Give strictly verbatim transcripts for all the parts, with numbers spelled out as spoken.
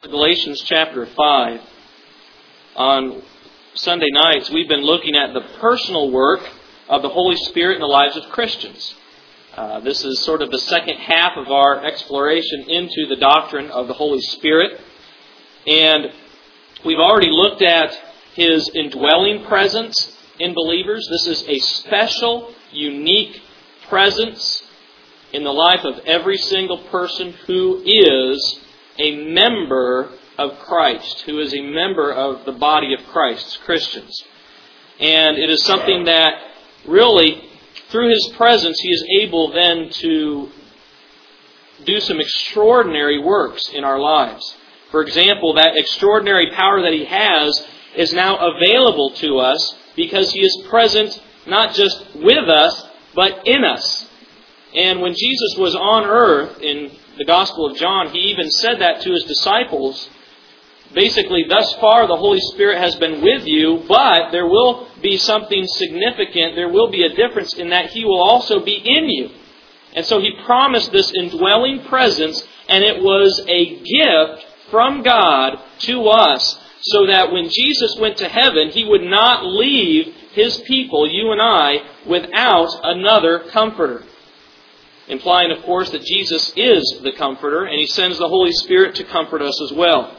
Galatians chapter five. On Sunday nights, we've been looking at the personal work of the Holy Spirit in the lives of Christians. Uh, this is sort of the second half of our exploration into the doctrine of the Holy Spirit. And we've already looked at His indwelling presence in believers. This is a special, unique presence in the life of every single person who is a member of Christ, who is a member of the body of Christ, Christians. And it is something that really, through His presence, He is able then to do some extraordinary works in our lives. For example, that extraordinary power that He has is now available to us because He is present not just with us, but in us. And when Jesus was on earth in the Gospel of John, He even said that to His disciples. Basically, thus far the Holy Spirit has been with you, but there will be something significant. There will be a difference in that He will also be in you. And so He promised this indwelling presence, and it was a gift from God to us, so that when Jesus went to heaven, He would not leave His people, you and I, without another Comforter. Implying, of course, that Jesus is the Comforter, and He sends the Holy Spirit to comfort us as well.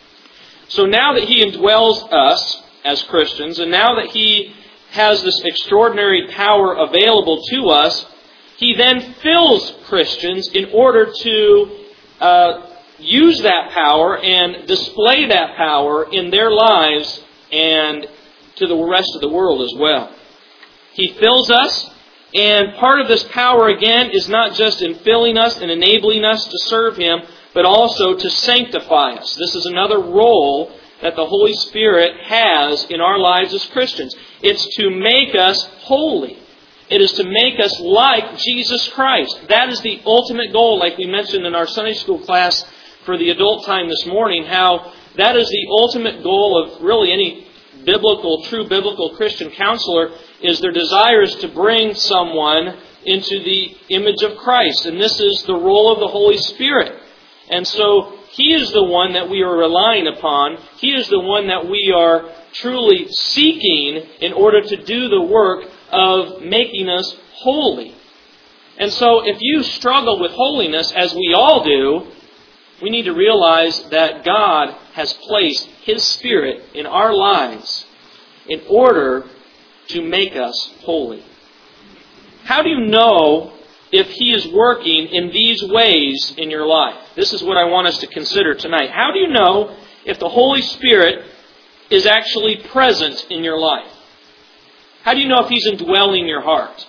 So now that He indwells us as Christians, and now that He has this extraordinary power available to us, He then fills Christians in order to uh, use that power and display that power in their lives and to the rest of the world as well. He fills us. And part of this power, again, is not just in filling us and enabling us to serve Him, but also to sanctify us. This is another role that the Holy Spirit has in our lives as Christians. It's to make us holy. It is to make us like Jesus Christ. That is the ultimate goal, like we mentioned in our Sunday school class for the adult time this morning, how that is the ultimate goal of really any biblical, true biblical Christian counselor, is their desire is to bring someone into the image of Christ. And this is the role of the Holy Spirit. And so He is the one that we are relying upon. He is the one that we are truly seeking in order to do the work of making us holy. And so if you struggle with holiness, as we all do, we need to realize that God has placed His Spirit in our lives in order to make us holy. How do you know if He is working in these ways in your life? This is what I want us to consider tonight. How do you know if the Holy Spirit is actually present in your life? How do you know if He's indwelling your heart?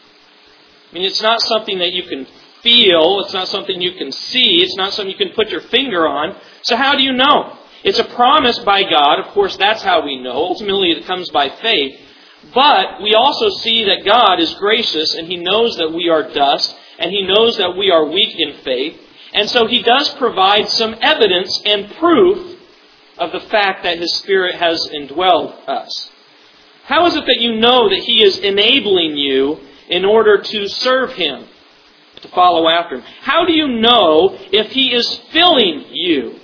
I mean, it's not something that you can feel. It's not something you can see. It's not something you can put your finger on. So how do you know? It's a promise by God. Of course, that's how we know. Ultimately, it comes by faith. But we also see that God is gracious, and He knows that we are dust, and He knows that we are weak in faith. And so He does provide some evidence and proof of the fact that His Spirit has indwelled us. How is it that you know that He is enabling you in order to serve Him, to follow after Him? How do you know if He is filling you?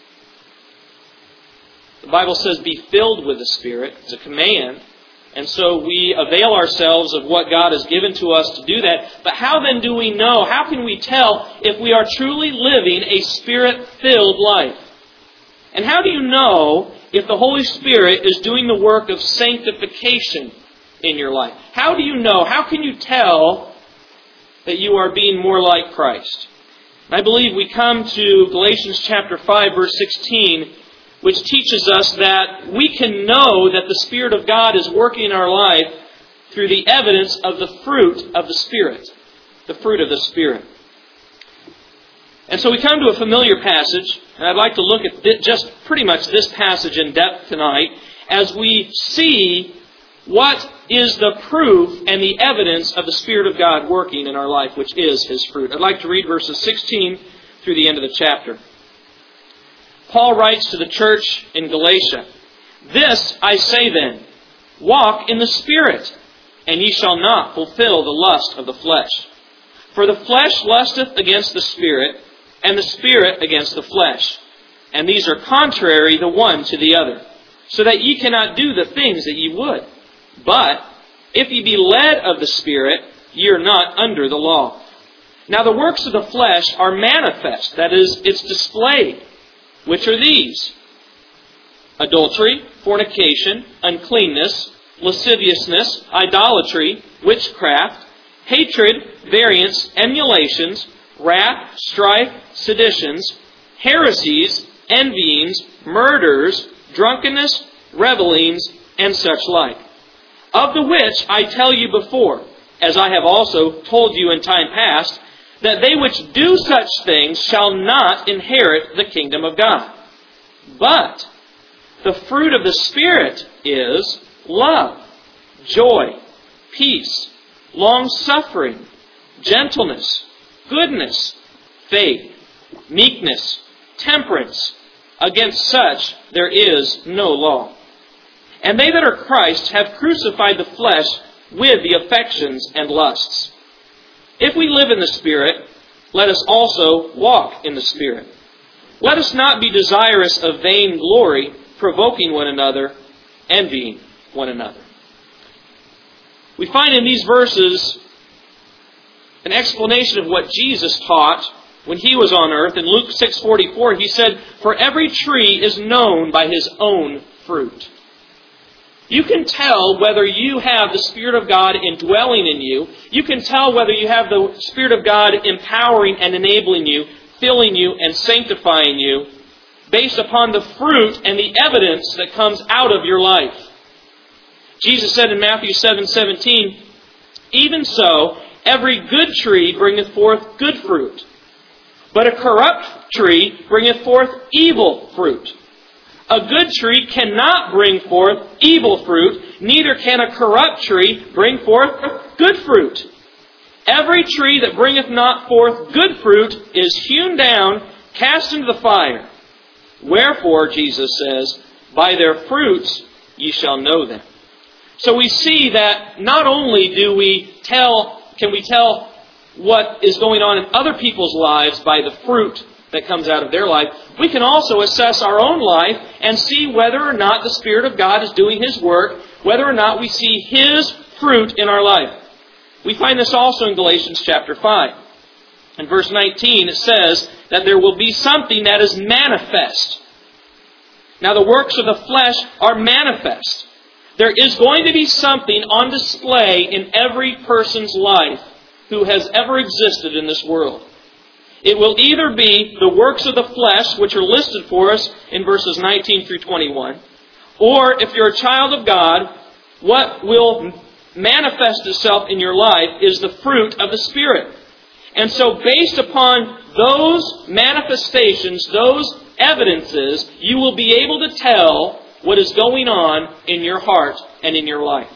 The Bible says, be filled with the Spirit. It's a command. And so we avail ourselves of what God has given to us to do that. But how then do we know? How can we tell if we are truly living a Spirit-filled life? And how do you know if the Holy Spirit is doing the work of sanctification in your life? How do you know? How can you tell that you are being more like Christ? I believe we come to Galatians chapter five, verse sixteen, which teaches us that we can know that the Spirit of God is working in our life through the evidence of the fruit of the Spirit. The fruit of the Spirit. And so we come to a familiar passage, and I'd like to look at just pretty much this passage in depth tonight as we see what is the proof and the evidence of the Spirit of God working in our life, which is His fruit. I'd like to read verses sixteen through the end of the chapter. Paul writes to the church in Galatia, "This I say then, walk in the Spirit, and ye shall not fulfill the lust of the flesh. For the flesh lusteth against the Spirit, and the Spirit against the flesh. and these are contrary the one to the other, so that ye cannot do the things that ye would. But if ye be led of the Spirit, ye are not under the law. Now the works of the flesh are manifest, that is, it's displayed, which are these: adultery, fornication, uncleanness, lasciviousness, idolatry, witchcraft, hatred, variance, emulations, wrath, strife, seditions, heresies, envyings, murders, drunkenness, revellings, and such like. Of the which I tell you before, as I have also told you in time past, that they which do such things shall not inherit the kingdom of God. But the fruit of the Spirit is love, joy, peace, long-suffering, gentleness, goodness, faith, meekness, temperance. Against such there is no law. And they that are Christ have crucified the flesh with the affections and lusts. If we live in the Spirit, let us also walk in the Spirit. Let us not be desirous of vain glory, provoking one another, envying one another. We find in these verses an explanation of what Jesus taught when He was on earth. In Luke six forty-four, He said, "For every tree is known by his own fruit." You can tell whether you have the Spirit of God indwelling in you. You can tell whether you have the Spirit of God empowering and enabling you, filling you and sanctifying you, based upon the fruit and the evidence that comes out of your life. Jesus said in Matthew seven seventeen, "Even so, every good tree bringeth forth good fruit, but a corrupt tree bringeth forth evil fruit. A good tree cannot bring forth evil fruit, neither can a corrupt tree bring forth good fruit. Every tree that bringeth not forth good fruit is hewn down, cast into the fire. Wherefore," Jesus says, "by their fruits ye shall know them." So we see that not only do we tell, can we tell what is going on in other people's lives by the fruit that comes out of their life, we can also assess our own life and see whether or not the Spirit of God is doing His work, whether or not we see His fruit in our life. We find this also in Galatians chapter five. In verse nineteen, it says that there will be something that is manifest. Now the works of the flesh are manifest. There is going to be something on display in every person's life who has ever existed in this world. It will either be the works of the flesh, which are listed for us in verses nineteen through twenty-one, or if you're a child of God, what will manifest itself in your life is the fruit of the Spirit. And so based upon those manifestations, those evidences, you will be able to tell what is going on in your heart and in your life.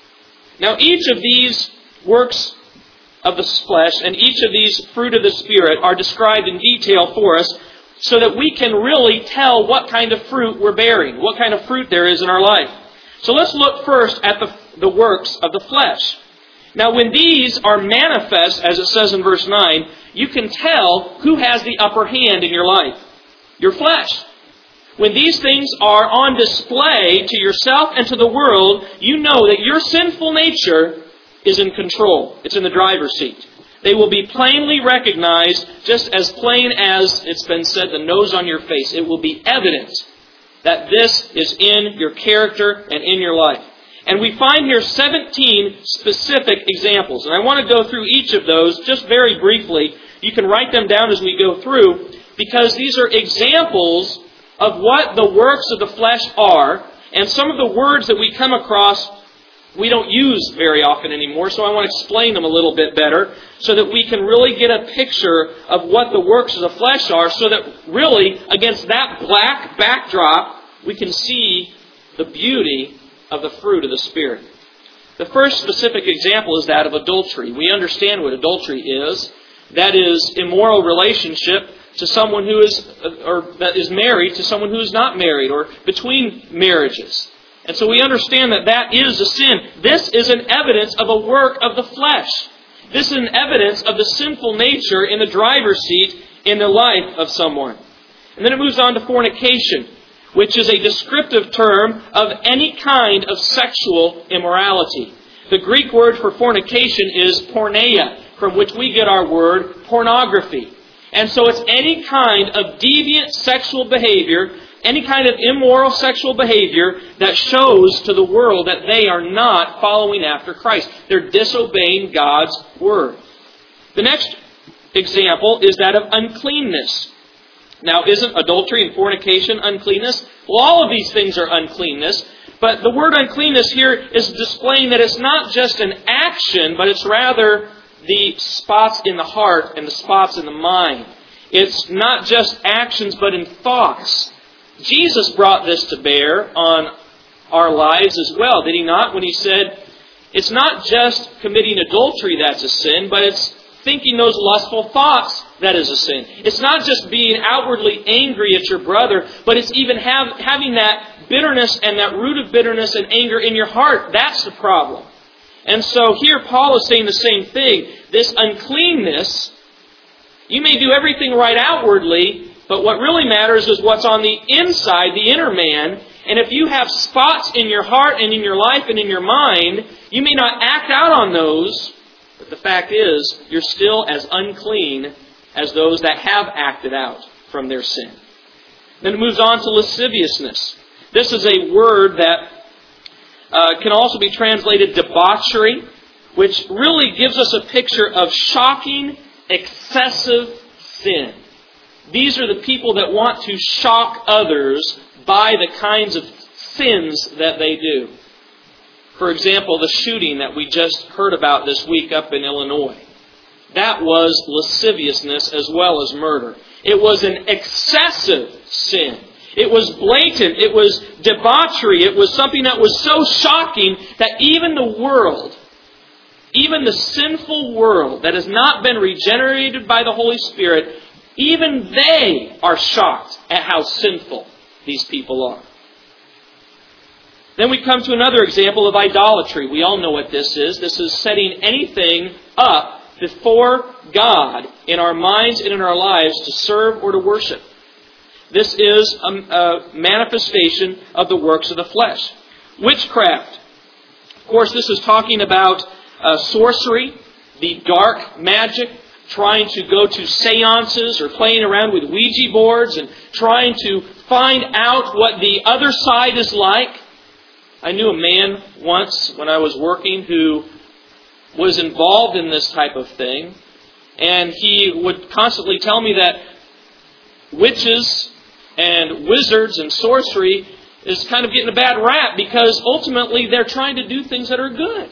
Now each of these works of the flesh and each of these fruit of the Spirit are described in detail for us so that we can really tell what kind of fruit we're bearing, what kind of fruit there is in our life. So let's look first at the, the works of the flesh. Now when these are manifest, as it says in verse nine, you can tell who has the upper hand in your life. Your flesh. When these things are on display to yourself and to the world, you know that your sinful nature is in control. It's in the driver's seat. They will be plainly recognized, just as plain as it's been said, the nose on your face. It will be evident that this is in your character and in your life. And we find here seventeen specific examples. And I want to go through each of those just very briefly. You can write them down as we go through, because these are examples of what the works of the flesh are. And some of the words that we come across we don't use very often anymore, so I want to explain them a little bit better so that we can really get a picture of what the works of the flesh are, so that really, against that black backdrop, we can see the beauty of the fruit of the Spirit. The first specific example is that of adultery. We understand what adultery is. That is immoral relationship to someone who is, or that is married to someone who is not married, or between marriages. And so we understand that that is a sin. This is an evidence of a work of the flesh. This is an evidence of the sinful nature in the driver's seat in the life of someone. And then it moves on to fornication, which is a descriptive term of any kind of sexual immorality. The Greek word for fornication is porneia, from which we get our word pornography. And so it's any kind of deviant sexual behavior, any kind of immoral sexual behavior that shows to the world that they are not following after Christ. They're disobeying God's word. The next example is that of uncleanness. Now, isn't adultery and fornication uncleanness? Well, all of these things are uncleanness. But the word uncleanness here is displaying that it's not just an action, but it's rather the spots in the heart and the spots in the mind. It's not just actions, but in thoughts. Jesus brought this to bear on our lives as well, did He not? When He said, it's not just committing adultery that's a sin, but it's thinking those lustful thoughts that is a sin. It's not just being outwardly angry at your brother, but it's even have, having that bitterness and that root of bitterness and anger in your heart. That's the problem. And so here Paul is saying the same thing. This uncleanness, you may do everything right outwardly, but what really matters is what's on the inside, the inner man. And if you have spots in your heart and in your life and in your mind, you may not act out on those, but the fact is, you're still as unclean as those that have acted out from their sin. Then it moves on to lasciviousness. This is a word that uh, can also be translated debauchery, which really gives us a picture of shocking, excessive sin. These are the people that want to shock others by the kinds of sins that they do. For example, the shooting that we just heard about this week up in Illinois. That was lasciviousness as well as murder. It was an excessive sin. It was blatant. It was debauchery. It was something that was so shocking that even the world, even the sinful world that has not been regenerated by the Holy Spirit, even they are shocked at how sinful these people are. Then we come to another example of idolatry. We all know what this is. This is setting anything up before God in our minds and in our lives to serve or to worship. This is a, a manifestation of the works of the flesh. Witchcraft. Of course, this is talking about uh, sorcery, the dark magic, trying to go to seances or playing around with Ouija boards and trying to find out what the other side is like. I knew a man once when I was working who was involved in this type of thing, and he would constantly tell me that witches and wizards and sorcery is kind of getting a bad rap because ultimately they're trying to do things that are good.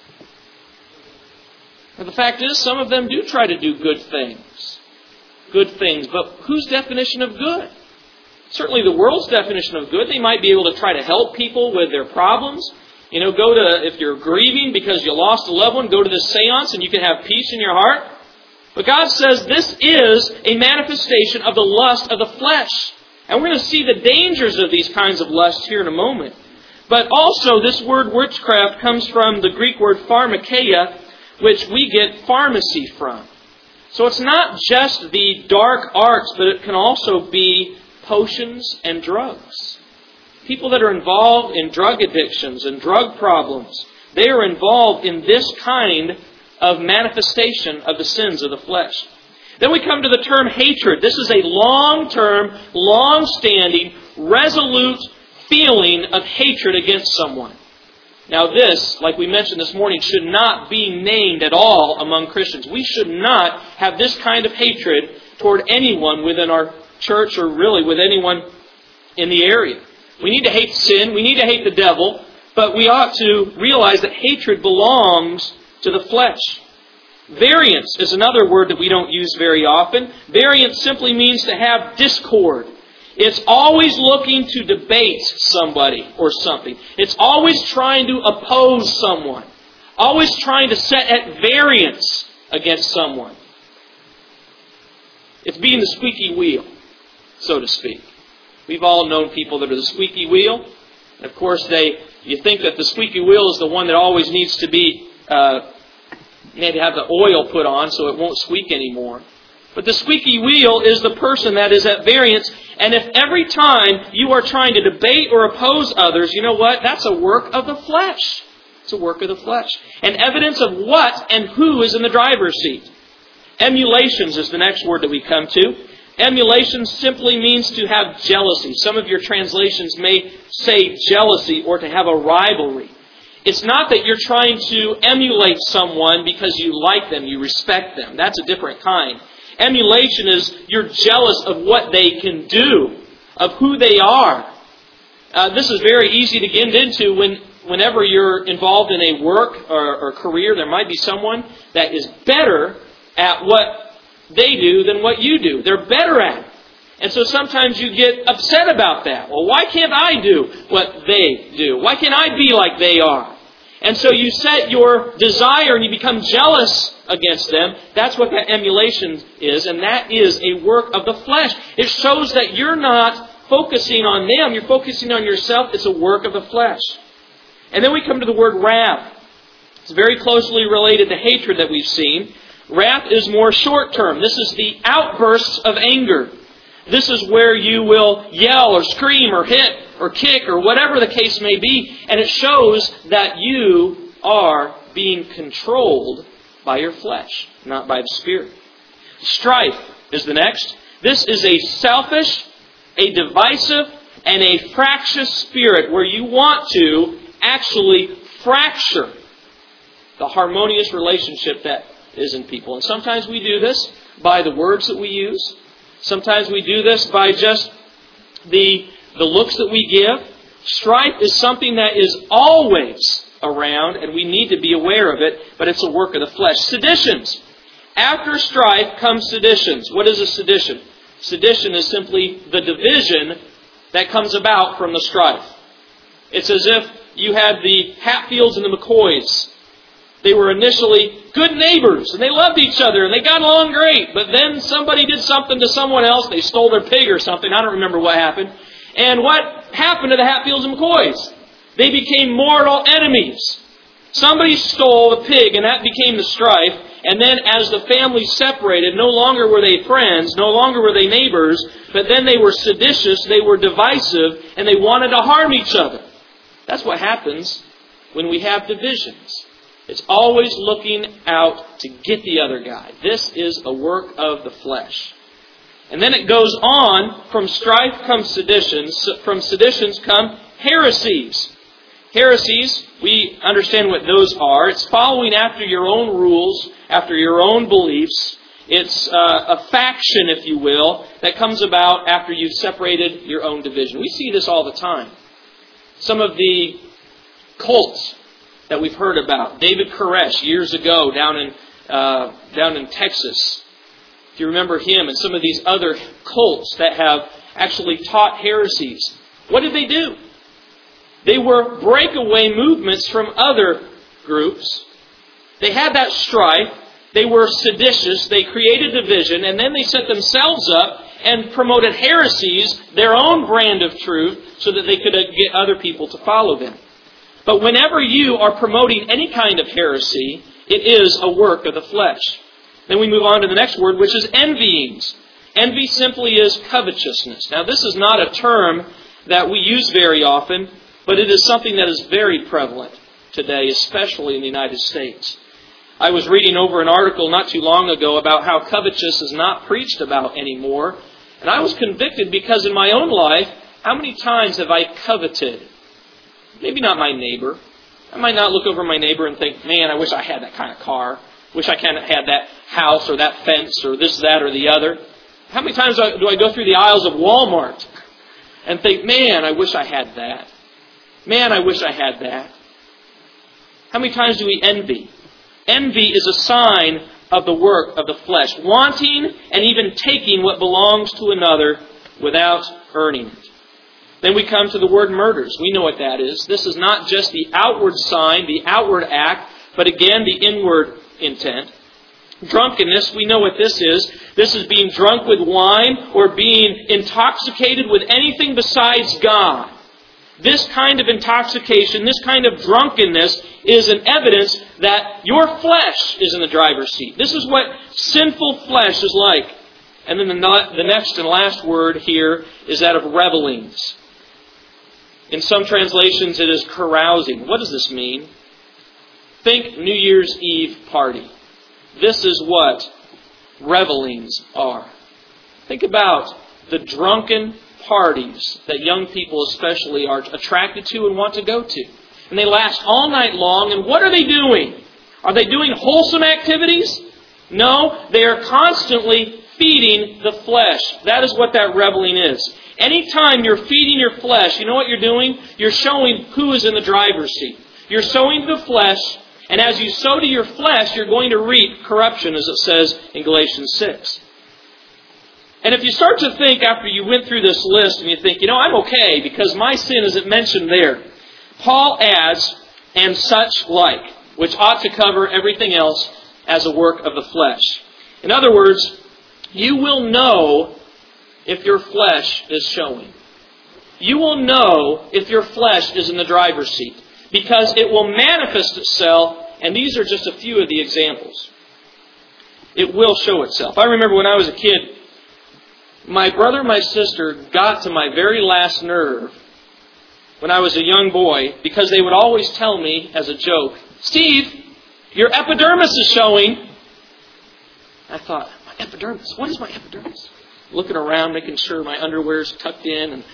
And the fact is, some of them do try to do good things. Good things. But whose definition of good? Certainly the world's definition of good. They might be able to try to help people with their problems. You know, go to, if you're grieving because you lost a loved one, go to this seance and you can have peace in your heart. But God says this is a manifestation of the lust of the flesh. And we're going to see the dangers of these kinds of lusts here in a moment. But also this word witchcraft comes from the Greek word pharmakeia, which we get pharmacy from. So it's not just the dark arts, but it can also be potions and drugs. People that are involved in drug addictions and drug problems, they are involved in this kind of manifestation of the sins of the flesh. Then we come to the term hatred. This is a long-term, long-standing, resolute feeling of hatred against someone. Now this, like we mentioned this morning, should not be named at all among Christians. We should not have this kind of hatred toward anyone within our church or really with anyone in the area. We need to hate sin. We need to hate the devil. But we ought to realize that hatred belongs to the flesh. Variance is another word that we don't use very often. Variance simply means to have discord. It's always looking to debate somebody or something. It's always trying to oppose someone. Always trying to set at variance against someone. It's being the squeaky wheel, so to speak. We've all known people that are the squeaky wheel. And of course, they you think that the squeaky wheel is the one that always needs to be, uh, need to have the oil put on so it won't squeak anymore. But the squeaky wheel is the person that is at variance. And if every time you are trying to debate or oppose others, you know what? That's a work of the flesh. It's a work of the flesh. And evidence of what and who is in the driver's seat. Emulations is the next word that we come to. Emulation simply means to have jealousy. Some of your translations may say jealousy or to have a rivalry. It's not that you're trying to emulate someone because you like them, you respect them. That's a different kind. Emulation is you're jealous of what they can do, of who they are. Uh, this is very easy to get into when whenever you're involved in a work or, or career. There might be someone that is better at what they do than what you do. They're better at it. And so sometimes you get upset about that. Well, why can't I do what they do? Why can't I be like they are? And so you set your desire and you become jealous against them. That's what that emulation is. And that is a work of the flesh. It shows that you're not focusing on them. You're focusing on yourself. It's a work of the flesh. And then we come to the word wrath. It's very closely related to hatred that we've seen. Wrath is more short-term. This is the outbursts of anger. This is where you will yell or scream or hit or kick or whatever the case may be. And it shows that you are being controlled by your flesh, not by the Spirit. Strife is the next. This is a selfish, a divisive, and a fractious spirit where you want to actually fracture the harmonious relationship that is in people. And sometimes we do this by the words that we use. Sometimes we do this by just the, the looks that we give. Strife is something that is always around, and we need to be aware of it, but it's a work of the flesh. Seditions. After strife comes seditions. What is a sedition? Sedition is simply the division that comes about from the strife. It's as if you had the Hatfields and the McCoys. They were initially good neighbors, and they loved each other, and they got along great. But then somebody did something to someone else. They stole their pig or something. I don't remember what happened. And what happened to the Hatfields and McCoys? They became mortal enemies. Somebody stole the pig, and that became the strife. And then as the families separated, no longer were they friends, no longer were they neighbors, but then they were seditious, they were divisive, and they wanted to harm each other. That's what happens when we have divisions. It's always looking out to get the other guy. This is a work of the flesh. And then it goes on, from strife comes seditions, from seditions come heresies. Heresies, we understand what those are. It's following after your own rules, after your own beliefs. It's uh, a faction, if you will, that comes about after you've separated your own division. We see this all the time. Some of the cults that we've heard about. David Koresh years ago down in uh, down in Texas. If you remember him and some of these other cults that have actually taught heresies. What did they do? They were breakaway movements from other groups. They had that strife. They were seditious. They created division. And then they set themselves up and promoted heresies, their own brand of truth, so that they could get other people to follow them. But whenever you are promoting any kind of heresy, it is a work of the flesh. Then we move on to the next word, which is envyings. Envy simply is covetousness. Now, this is not a term that we use very often, but it is something that is very prevalent today, especially in the United States. I was reading over an article not too long ago about how covetous is not preached about anymore. And I was convicted because in my own life, how many times have I coveted? Maybe not my neighbor. I might not look over my neighbor and think, man, I wish I had that kind of car. Wish I kind of had that house or that fence or this, that, or the other. How many times do I go through the aisles of Walmart and think, man, I wish I had that. Man, I wish I had that. How many times do we envy? Envy is a sign of the work of the flesh. Wanting and even taking what belongs to another without earning it. Then we come to the word murders. We know what that is. This is not just the outward sign, the outward act, but again the inward intent. Drunkenness, we know what this is. This is being drunk with wine or being intoxicated with anything besides God. This kind of intoxication, this kind of drunkenness is an evidence that your flesh is in the driver's seat. This is what sinful flesh is like. And then the, not, the next and last word here is that of revelings. In some translations it is carousing. What does this mean? Think New Year's Eve party. This is what revelings are. Think about the drunken parties that young people especially are attracted to and want to go to. And they last all night long. And what are they doing? Are they doing wholesome activities? No, they are constantly feeding the flesh. That is what that reveling is. Anytime you're feeding your flesh, you know what you're doing? You're showing who is in the driver's seat. You're sowing to the flesh, and as you sow to your flesh, you're going to reap corruption, as it says in Galatians six. And if you start to think after you went through this list, and you think, you know, I'm okay because my sin isn't mentioned there, Paul adds, and such like, which ought to cover everything else as a work of the flesh. In other words, you will know if your flesh is showing. You will know if your flesh is in the driver's seat, because it will manifest itself, and these are just a few of the examples. It will show itself. I remember when I was a kid, my brother and my sister got to my very last nerve when I was a young boy, because they would always tell me as a joke, Steve, your epidermis is showing. I thought, my epidermis? What is my epidermis? Looking around, making sure my underwear is tucked in. And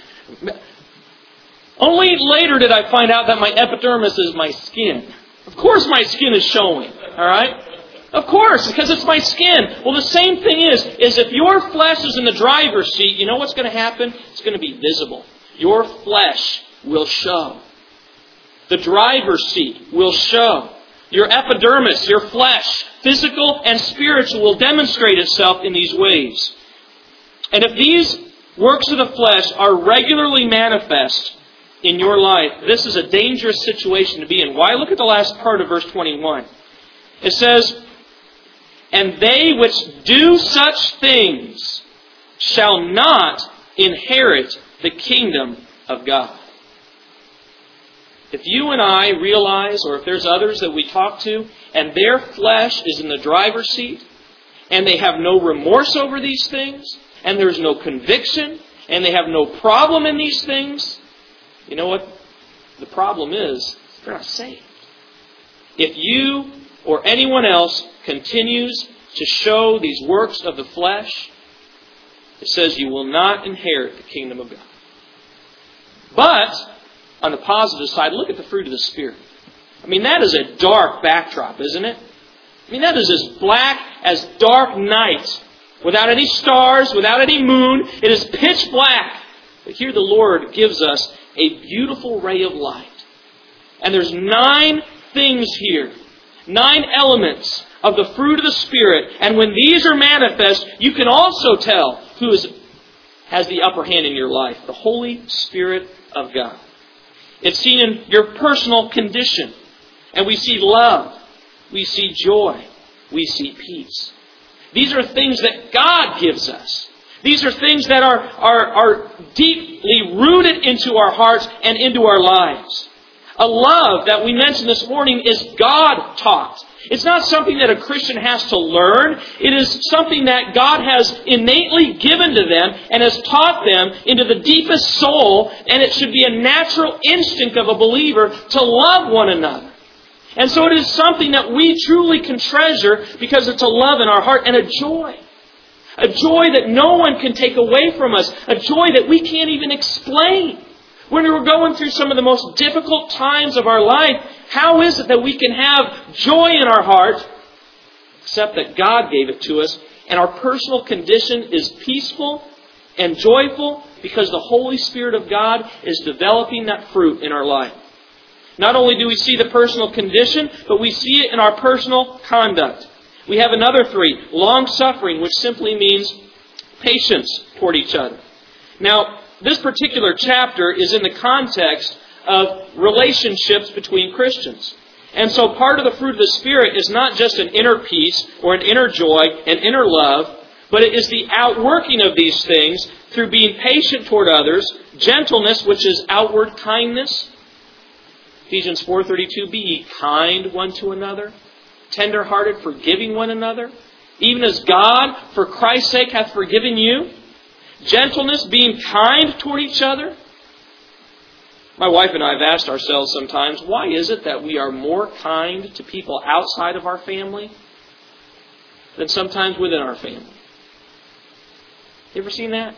only later did I find out that my epidermis is my skin. Of course my skin is showing. All right? Of course, because it's my skin. Well, the same thing is, is if your flesh is in the driver's seat, you know what's going to happen? It's going to be visible. Your flesh will show. The driver's seat will show. Your epidermis, your flesh, physical and spiritual, will demonstrate itself in these ways. And if these works of the flesh are regularly manifest in your life, this is a dangerous situation to be in. Why? Look at the last part of verse twenty-one. It says, and they which do such things shall not inherit the kingdom of God. If you and I realize, or if there's others that we talk to, and their flesh is in the driver's seat, and they have no remorse over these things, and there's no conviction, and they have no problem in these things, you know what the problem is? They're not saved. If you or anyone else continues to show these works of the flesh, it says you will not inherit the kingdom of God. But on the positive side, look at the fruit of the Spirit. I mean, that is a dark backdrop, isn't it? I mean, that is as black as dark night. Without any stars, without any moon. It is pitch black. But here the Lord gives us a beautiful ray of light. And there's nine things here. Nine elements of the fruit of the Spirit. And when these are manifest, you can also tell who is, has the upper hand in your life. The Holy Spirit of God. It's seen in your personal condition. And we see love. We see joy. We see peace. These are things that God gives us. These are things that are, are, are deeply rooted into our hearts and into our lives. A love that we mentioned this morning is God taught. It's not something that a Christian has to learn. It is something that God has innately given to them and has taught them into the deepest soul, and it should be a natural instinct of a believer to love one another. And so it is something that we truly can treasure because it's a love in our heart and a joy. A joy that no one can take away from us. A joy that we can't even explain. When we're going through some of the most difficult times of our life, how is it that we can have joy in our heart except that God gave it to us, and our personal condition is peaceful and joyful because the Holy Spirit of God is developing that fruit in our life. Not only do we see the personal condition, but we see it in our personal conduct. We have another three. Long-suffering, which simply means patience toward each other. Now, this particular chapter is in the context of relationships between Christians. And so part of the fruit of the Spirit is not just an inner peace or an inner joy, an inner love, but it is the outworking of these things through being patient toward others, gentleness, which is outward kindness. Ephesians four thirty-two, be ye kind one to another, tender-hearted, forgiving one another, even as God, for Christ's sake, hath forgiven you. Gentleness, being kind toward each other. My wife and I have asked ourselves sometimes, why is it that we are more kind to people outside of our family than sometimes within our family? You ever seen that?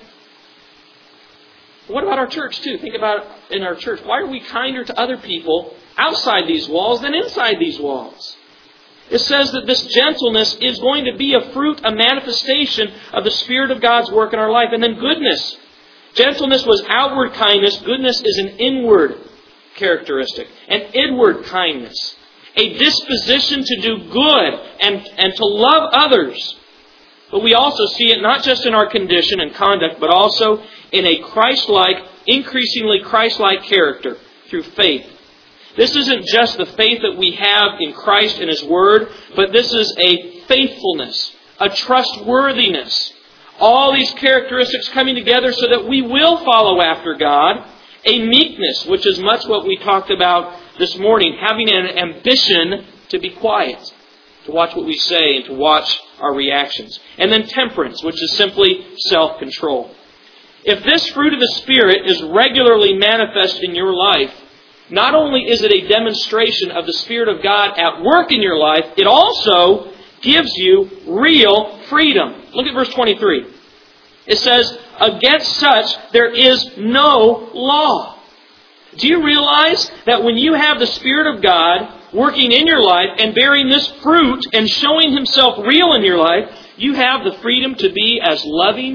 What about our church too? Think about it in our church. Why are we kinder to other people outside these walls than inside these walls? It says that this gentleness is going to be a fruit, a manifestation of the Spirit of God's work in our life. And then goodness. Gentleness was outward kindness. Goodness is an inward characteristic. An inward kindness. A disposition to do good and, and to love others. But we also see it not just in our condition and conduct, but also in a Christ-like, increasingly Christ-like character through faith. This isn't just the faith that we have in Christ and His Word, but this is a faithfulness, a trustworthiness. All these characteristics coming together so that we will follow after God. A meekness, which is much what we talked about this morning, having an ambition to be quiet, to watch what we say and to watch our reactions. And then temperance, which is simply self-control. If this fruit of the Spirit is regularly manifest in your life, not only is it a demonstration of the Spirit of God at work in your life, it also gives you real freedom. Look at verse twenty-three. It says, against such there is no law. Do you realize that when you have the Spirit of God working in your life and bearing this fruit and showing Himself real in your life, you have the freedom to be as loving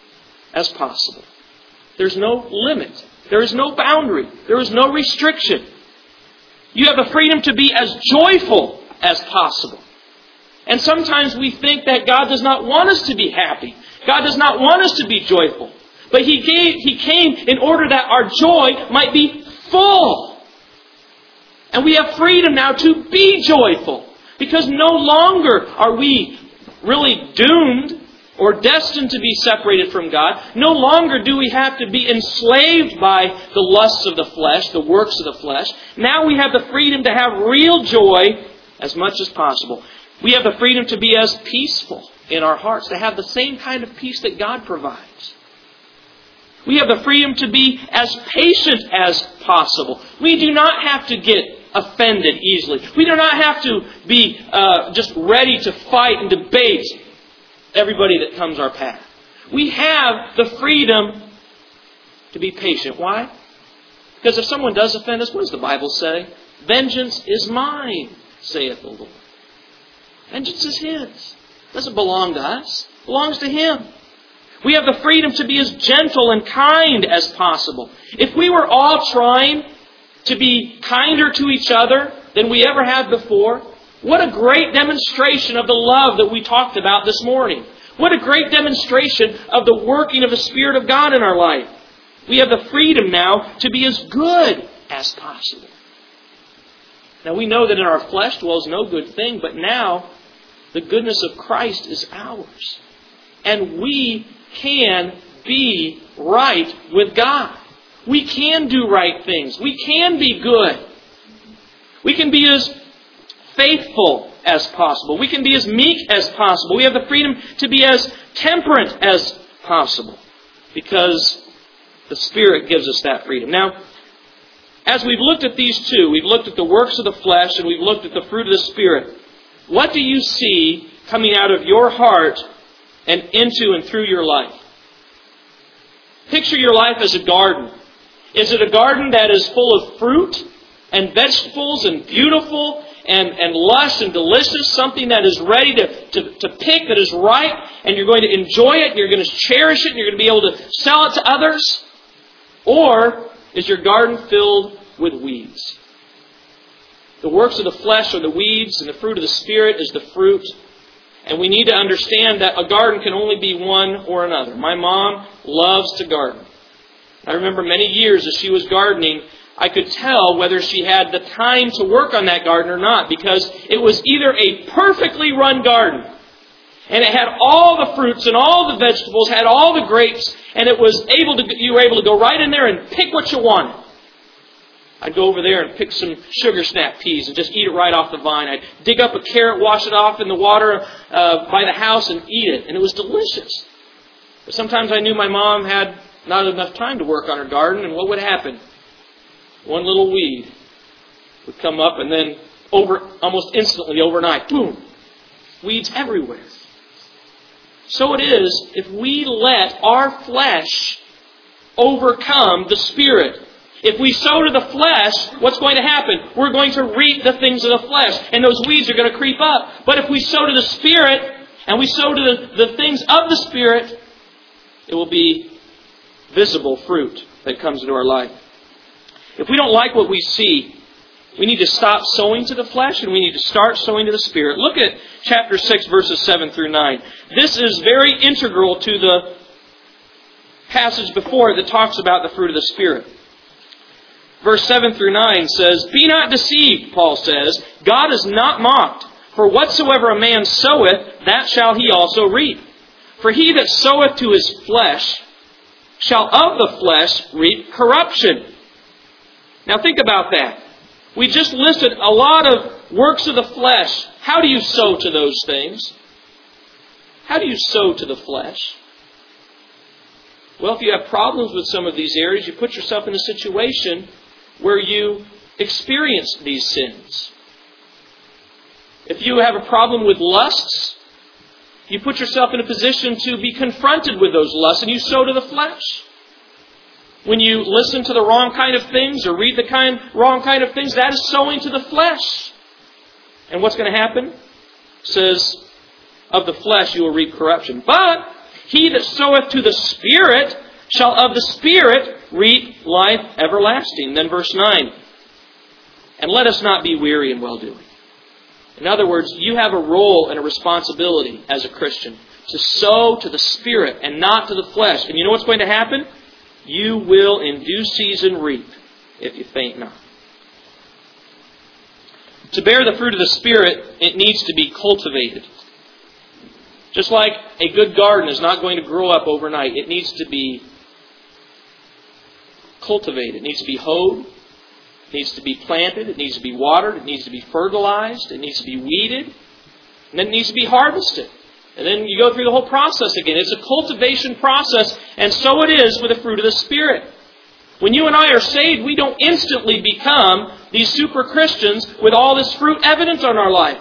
as possible. There's no limit. There is no boundary. There is no restriction. You have the freedom to be as joyful as possible. And sometimes we think that God does not want us to be happy. God does not want us to be joyful. But He gave, He came in order that our joy might be full. And we have freedom now to be joyful. Because no longer are we really doomed or destined to be separated from God. No longer do we have to be enslaved by the lusts of the flesh, the works of the flesh. Now we have the freedom to have real joy as much as possible. We have the freedom to be as peaceful in our hearts, to have the same kind of peace that God provides. We have the freedom to be as patient as possible. We do not have to get offended easily. We do not have to be uh, just ready to fight and debate everybody that comes our path. We have the freedom to be patient. Why? Because if someone does offend us, what does the Bible say? Vengeance is mine, saith the Lord. Vengeance is His. It doesn't belong to us. It belongs to Him. We have the freedom to be as gentle and kind as possible. If we were all trying to be kinder to each other than we ever have before, what a great demonstration of the love that we talked about this morning. What a great demonstration of the working of the Spirit of God in our life. We have the freedom now to be as good as possible. Now we know that in our flesh dwells no good thing, but now the goodness of Christ is ours. And we can be right with God. We can do right things. We can be good. We can be as faithful as possible. We can be as meek as possible. We have the freedom to be as temperate as possible because the Spirit gives us that freedom. Now, as we've looked at these two, we've looked at the works of the flesh and we've looked at the fruit of the Spirit. What do you see coming out of your heart and into and through your life? Picture your life as a garden. Is it a garden that is full of fruit and vegetables and beautiful and, and lush and delicious, something that is ready to, to, to pick, that is ripe, and you're going to enjoy it, and you're going to cherish it, and you're going to be able to sell it to others? Or is your garden filled with weeds? The works of the flesh are the weeds, and the fruit of the Spirit is the fruit. And we need to understand that a garden can only be one or another. My mom loves to garden. I remember many years as she was gardening, I could tell whether she had the time to work on that garden or not, because it was either a perfectly run garden, and it had all the fruits and all the vegetables, had all the grapes, and it was able to you were able to go right in there and pick what you wanted. I'd go over there and pick some sugar snap peas and just eat it right off the vine. I'd dig up a carrot, wash it off in the water uh, by the house and eat it. And it was delicious. But sometimes I knew my mom had not enough time to work on her garden, and what would happen? One little weed would come up, and then over almost instantly, overnight, boom, weeds everywhere. So it is if we let our flesh overcome the Spirit. If we sow to the flesh, what's going to happen? We're going to reap the things of the flesh, and those weeds are going to creep up. But if we sow to the Spirit, and we sow to the, the things of the Spirit, it will be visible fruit that comes into our life. If we don't like what we see, we need to stop sowing to the flesh and we need to start sowing to the Spirit. Look at chapter six, verses seven through nine. This is very integral to the passage before that talks about the fruit of the Spirit. Verse seven through nine says, "Be not deceived," Paul says, "God is not mocked. For whatsoever a man soweth, that shall he also reap. For he that soweth to his flesh shall of the flesh reap corruption." Now think about that. We just listed a lot of works of the flesh. How do you sow to those things? How do you sow to the flesh? Well, if you have problems with some of these areas, you put yourself in a situation where you experience these sins. If you have a problem with lusts, you put yourself in a position to be confronted with those lusts and you sow to the flesh. When you listen to the wrong kind of things or read the kind, wrong kind of things, that is sowing to the flesh. And what's going to happen? It says, of the flesh you will reap corruption. But he that soweth to the Spirit shall of the Spirit reap life everlasting. Then verse nine. "And let us not be weary in well-doing." In other words, you have a role and a responsibility as a Christian to sow to the Spirit and not to the flesh. And you know what's going to happen? You will in due season reap if you faint not. To bear the fruit of the Spirit, it needs to be cultivated. Just like a good garden is not going to grow up overnight, it needs to be cultivated. It needs to be hoed. It needs to be planted. It needs to be watered. It needs to be fertilized. It needs to be weeded. And then it needs to be harvested. And then you go through the whole process again. It's a cultivation process, and so it is with the fruit of the Spirit. When you and I are saved, we don't instantly become these super Christians with all this fruit evident on our life.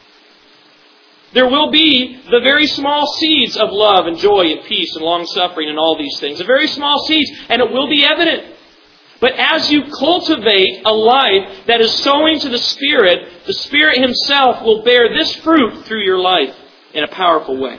There will be the very small seeds of love and joy and peace and long-suffering and all these things. The very small seeds, and it will be evident. But as you cultivate a life that is sowing to the Spirit, the Spirit Himself will bear this fruit through your life in a powerful way.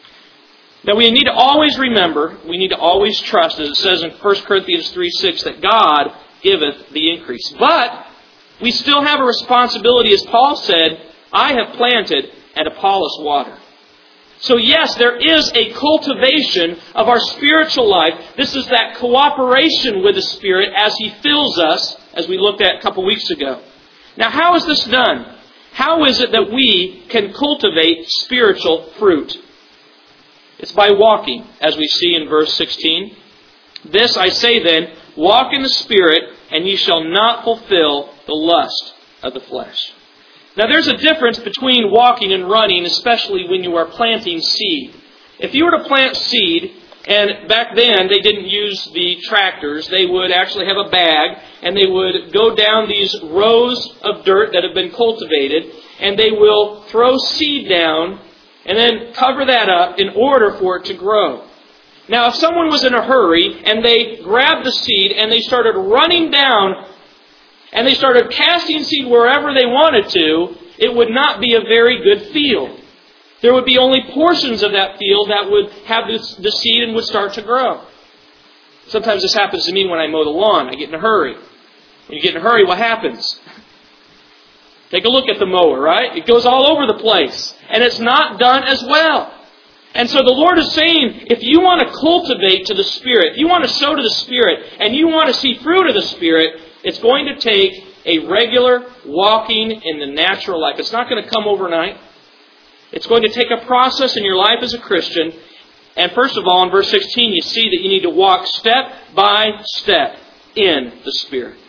Now we need to always remember, we need to always trust, as it says in First Corinthians three six, that God giveth the increase. But we still have a responsibility, as Paul said, "I have planted and Apollos watered." So yes, there is a cultivation of our spiritual life. This is that cooperation with the Spirit as He fills us, as we looked at a couple weeks ago. Now how is this done? How is it that we can cultivate spiritual fruit? It's by walking, as we see in verse sixteen. "This I say then, walk in the Spirit, and ye shall not fulfill the lust of the flesh." Now there's a difference between walking and running, especially when you are planting seed. If you were to plant seed, and back then they didn't use the tractors, they would actually have a bag, and they would go down these rows of dirt that have been cultivated, and they will throw seed down, and then cover that up in order for it to grow. Now if someone was in a hurry, and they grabbed the seed, and they started running down, and they started casting seed wherever they wanted to, it would not be a very good field. There would be only portions of that field that would have this, the seed and would start to grow. Sometimes this happens to me when I mow the lawn. I get in a hurry. When you get in a hurry, what happens? Take a look at the mower, right? It goes all over the place. And it's not done as well. And so the Lord is saying, if you want to cultivate to the Spirit, if you want to sow to the Spirit, and you want to see fruit of the Spirit, it's going to take a regular walking in the natural life. It's not going to come overnight. It's going to take a process in your life as a Christian. And first of all, in verse sixteen, you see that you need to walk step by step in the Spirit.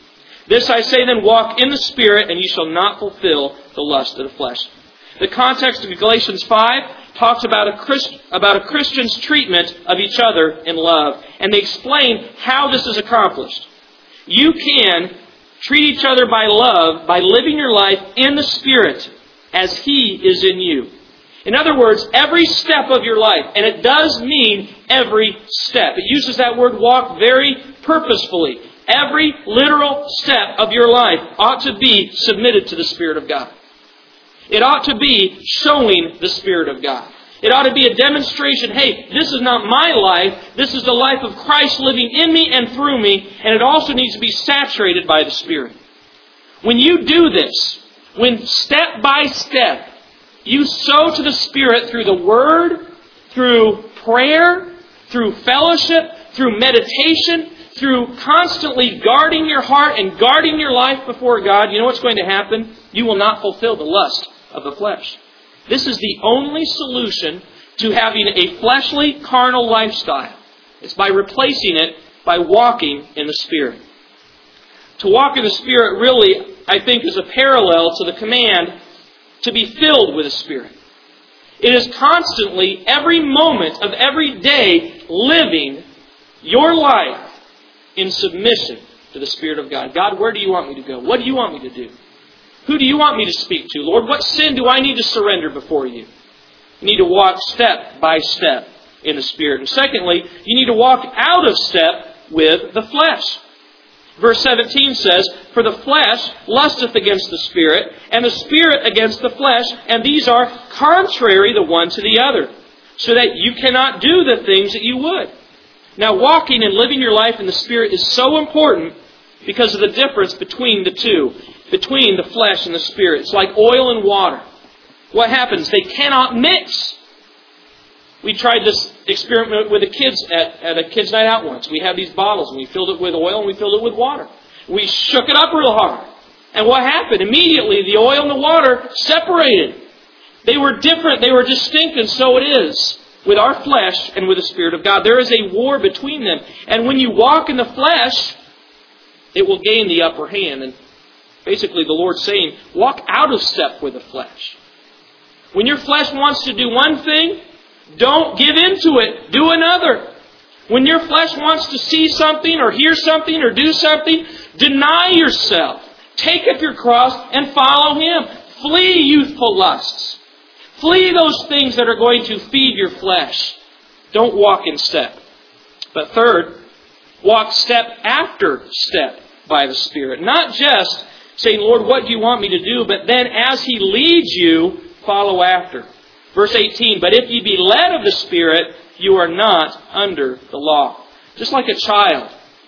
This I say then, walk in the Spirit, and ye shall not fulfill the lust of the flesh. The context of Galatians five talks about a, Christ, about a Christian's treatment of each other in love. And they explain how this is accomplished. You can treat each other by love by living your life in the Spirit as He is in you. In other words, every step of your life, and it does mean every step. It uses that word walk very purposefully. Every literal step of your life ought to be submitted to the Spirit of God. It ought to be showing the Spirit of God. It ought to be a demonstration, hey, this is not my life. This is the life of Christ living in me and through me. And it also needs to be saturated by the Spirit. When you do this, when step by step, you sow to the Spirit through the Word, through prayer, through fellowship, through meditation, through constantly guarding your heart and guarding your life before God, you know what's going to happen? You will not fulfill the lust of the flesh. This is the only solution to having a fleshly, carnal lifestyle. It's by replacing it by walking in the Spirit. To walk in the Spirit really, I think, is a parallel to the command to be filled with the Spirit. It is constantly, every moment of every day, living your life in submission to the Spirit of God. God, where do you want me to go? What do you want me to do? Who do you want me to speak to? Lord, what sin do I need to surrender before you? You need to walk step by step in the Spirit. And secondly, you need to walk out of step with the flesh. Verse seventeen says, for the flesh lusteth against the Spirit, and the Spirit against the flesh, and these are contrary the one to the other, so that you cannot do the things that you would. Now, walking and living your life in the Spirit is so important because of the difference between the two, between the flesh and the Spirit. It's like oil and water. What happens? They cannot mix. We tried this experiment with the kids at, at a kids' night out once. We had these bottles and we filled it with oil and we filled it with water. We shook it up real hard. And what happened? Immediately the oil and the water separated. They were different. They were distinct, and so it is with our flesh and with the Spirit of God. There is a war between them. And when you walk in the flesh, it will gain the upper hand. And basically the Lord's saying, walk out of step with the flesh. When your flesh wants to do one thing, don't give into it. Do another. When your flesh wants to see something or hear something or do something, deny yourself. Take up your cross and follow Him. Flee youthful lusts. Flee those things that are going to feed your flesh. Don't walk in step. But third, walk step after step by the Spirit. Not just saying, Lord, what do you want me to do? But then as He leads you, follow after. Verse eighteen, but if ye be led of the Spirit, you are not under the law. Just like a child.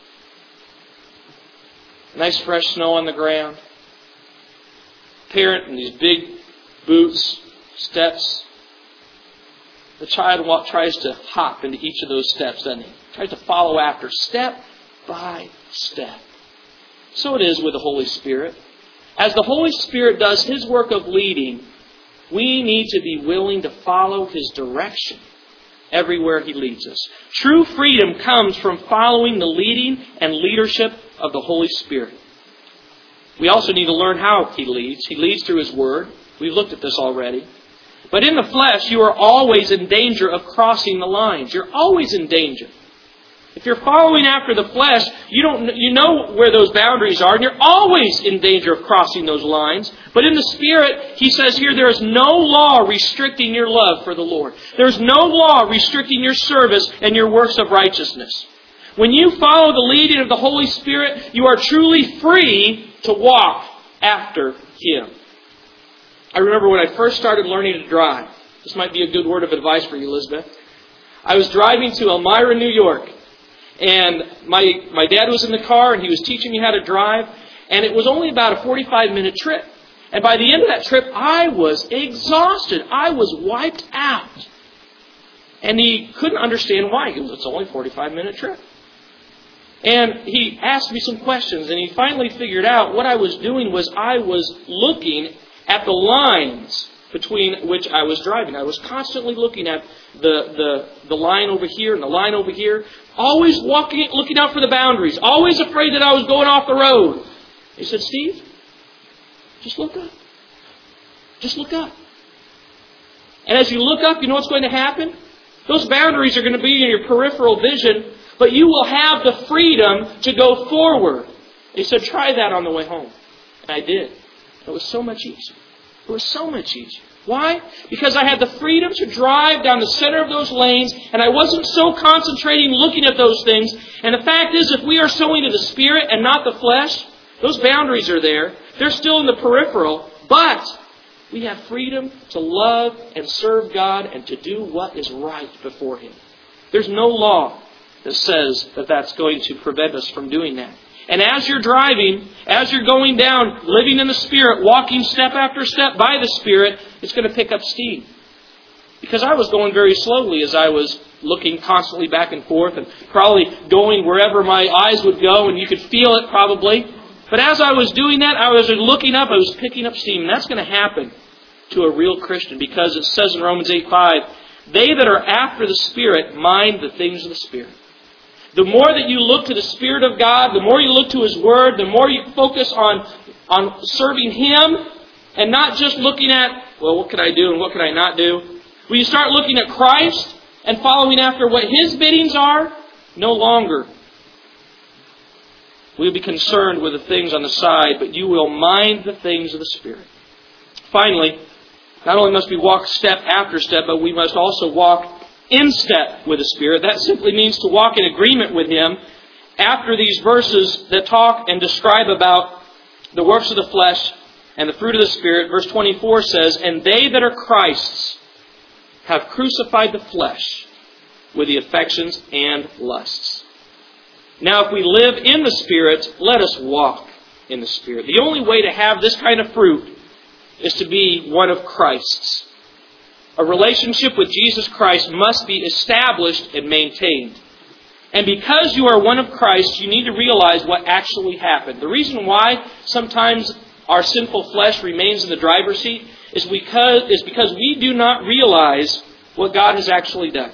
Nice fresh snow on the ground. Parent in these big boots, steps. The child tries to hop into each of those steps, doesn't he? Tries to follow after, step by step. So it is with the Holy Spirit. As the Holy Spirit does His work of leading, we need to be willing to follow His direction everywhere He leads us. True freedom comes from following the leading and leadership of the Holy Spirit. We also need to learn how He leads. He leads through His Word. We've looked at this already. But in the flesh, you are always in danger of crossing the lines. You're always in danger. If you're following after the flesh, you don't you know where those boundaries are, and you're always in danger of crossing those lines. But in the Spirit, He says here, there is no law restricting your love for the Lord. There's no law restricting your service and your works of righteousness. When you follow the leading of the Holy Spirit, you are truly free to walk after Him. I remember when I first started learning to drive. This might be a good word of advice for you, Elizabeth. I was driving to Elmira, New York. And my my dad was in the car and he was teaching me how to drive. And it was only about a forty-five minute trip. And by the end of that trip, I was exhausted. I was wiped out. And he couldn't understand why. He goes, it's only a forty-five minute trip. And he asked me some questions. And he finally figured out what I was doing was I was looking at the lines between which I was driving. I was constantly looking at the, the, the line over here and the line over here. Always walking, looking out for the boundaries. Always afraid that I was going off the road. He said, Steve, just look up. Just look up. And as you look up, you know what's going to happen? Those boundaries are going to be in your peripheral vision, but you will have the freedom to go forward. He said, try that on the way home. And I did. It was so much easier. It was so much easier. Why? Because I had the freedom to drive down the center of those lanes, and I wasn't so concentrating looking at those things. And the fact is, if we are sowing to the Spirit and not the flesh, those boundaries are there. They're still in the peripheral, but we have freedom to love and serve God and to do what is right before Him. There's no law that says that that's going to prevent us from doing that. And as you're driving, as you're going down, living in the Spirit, walking step after step by the Spirit, it's going to pick up steam. Because I was going very slowly as I was looking constantly back and forth and probably going wherever my eyes would go, and you could feel it probably. But as I was doing that, I was looking up, I was picking up steam. And that's going to happen to a real Christian, because it says in Romans eight five, they that are after the Spirit mind the things of the Spirit. The more that you look to the Spirit of God, the more you look to His Word, the more you focus on, on serving Him and not just looking at, well, what can I do and what can I not do? When you start looking at Christ and following after what His biddings are, no longer will you be concerned with the things on the side, but you will mind the things of the Spirit. Finally, not only must we walk step after step, but we must also walk in step with the Spirit. That simply means to walk in agreement with Him. After these verses that talk and describe about the works of the flesh and the fruit of the Spirit, verse twenty-four says, and they that are Christ's have crucified the flesh with the affections and lusts. Now, if we live in the Spirit, let us walk in the Spirit. The only way to have this kind of fruit is to be one of Christ's. A relationship with Jesus Christ must be established and maintained. And because you are one of Christ, you need to realize what actually happened. The reason why sometimes our sinful flesh remains in the driver's seat is because, is because we do not realize what God has actually done.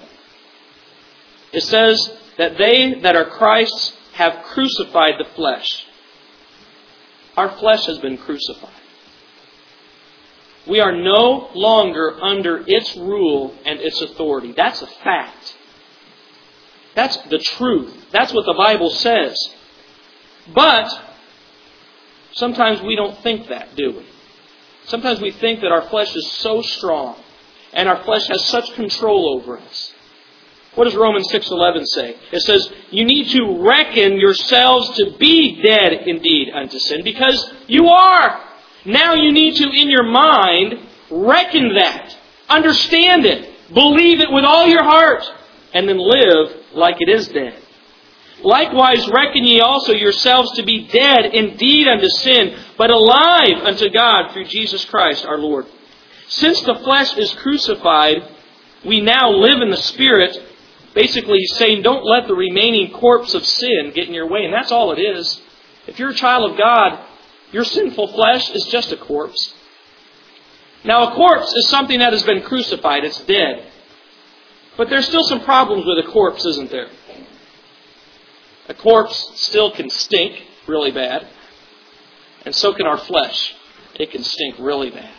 It says that they that are Christ's have crucified the flesh. Our flesh has been crucified. We are no longer under its rule and its authority. That's a fact. That's the truth. That's what the Bible says. But sometimes we don't think that, do we? Sometimes we think that our flesh is so strong and our flesh has such control over us. What does Romans six eleven say? It says, you need to reckon yourselves to be dead indeed unto sin, because you are. Now you need to, in your mind, reckon that. Understand it. Believe it with all your heart. And then live like it is dead. Likewise, reckon ye also yourselves to be dead indeed unto sin, but alive unto God through Jesus Christ our Lord. Since the flesh is crucified, we now live in the Spirit. Basically, he's saying, don't let the remaining corpse of sin get in your way. And that's all it is. If you're a child of God, your sinful flesh is just a corpse. Now, a corpse is something that has been crucified. It's dead. But there's still some problems with a corpse, isn't there? A corpse still can stink really bad. And so can our flesh. It can stink really bad.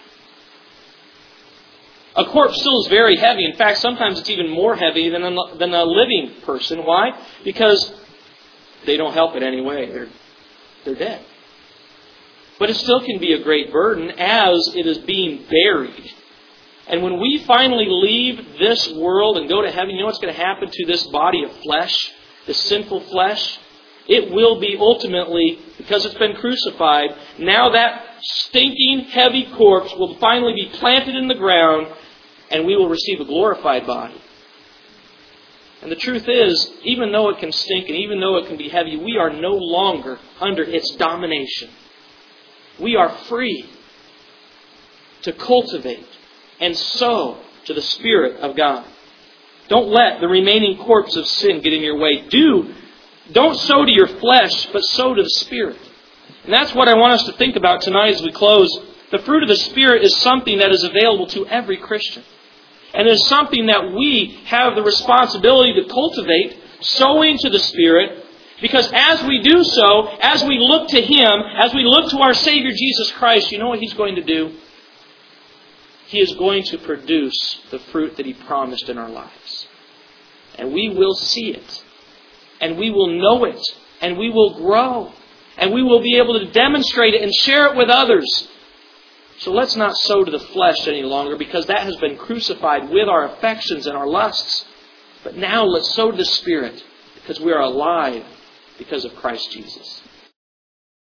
A corpse still is very heavy. In fact, sometimes it's even more heavy than a, than a living person. Why? Because they don't help it anyway. They're, they're dead. But it still can be a great burden as it is being buried. And when we finally leave this world and go to heaven, you know what's going to happen to this body of flesh, this sinful flesh? It will be ultimately, because it's been crucified, now that stinking, heavy corpse will finally be planted in the ground and we will receive a glorified body. And the truth is, even though it can stink and even though it can be heavy, we are no longer under its domination. We are free to cultivate and sow to the Spirit of God. Don't let the remaining corpse of sin get in your way. Do, don't sow to your flesh, but sow to the Spirit. And that's what I want us to think about tonight as we close. The fruit of the Spirit is something that is available to every Christian. And it is something that we have the responsibility to cultivate, sowing to the Spirit, Because as we do so, as we look to Him, as we look to our Savior Jesus Christ, you know what He's going to do? He is going to produce the fruit that He promised in our lives. And we will see it. And we will know it. And we will grow. And we will be able to demonstrate it and share it with others. So let's not sow to the flesh any longer, because that has been crucified with our affections and our lusts. But now let's sow to the Spirit, because we are alive because of Christ Jesus.